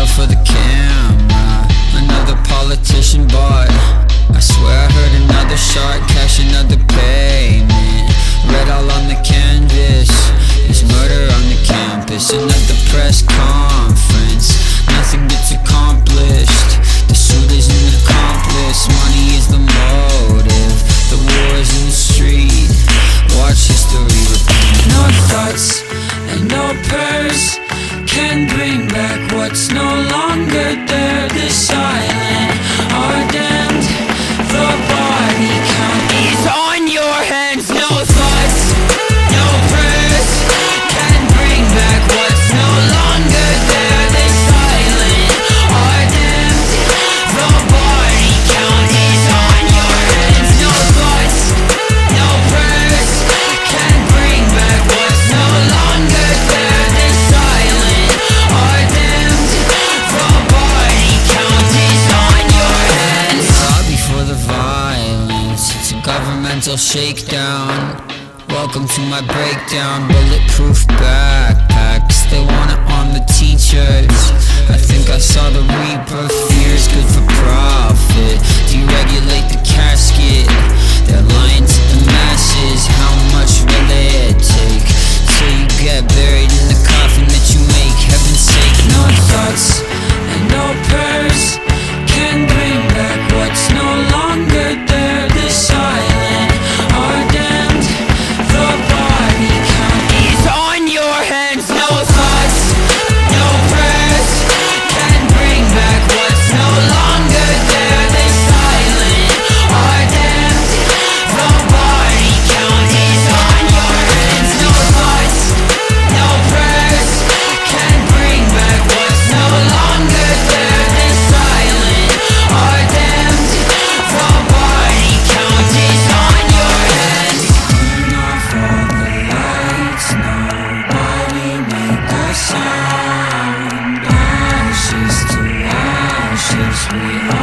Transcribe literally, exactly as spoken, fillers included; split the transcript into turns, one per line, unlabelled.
all for the camera. Another politician bought. I swear I heard another shot, cash another payment. Red all on the canvas, there's murder on the campus. Another press conference, nothing gets accomplished. The suit is an accomplice, money is the motive. The war is in the street, watch history repeat. No thoughts and no prayers can bring back what's no longer there. The silent are damned, the body count is on your hands. No thoughts, no prayers can bring back what's no longer there. The silent are damned, the body count is on your hands. No thoughts, no prayers can bring back what's no longer there. The silent are damned, the body count is on your hands. Lobby for the violence, it's a governmental shakedown. Welcome to my breakdown, bulletproof backpacks. They want it on the teachers. I think I saw the reaper, fears good for profit. Deregulate the casket, they're lying to the masses. How much will it take till you get buried in the coffin that you make? Heaven's sake, no thoughts and no prayers can bring back what's no longer there. The silent are damned, the body count is on your hands. No thoughts, no prayers can bring back what's no longer there. The silent are damned, the body count is on your hands. No thoughts, no prayers can bring back what's no longer there. The silent are damned, the body count is on your hands. Turn off all the lights, nobody make a sound. Ashes to ashes we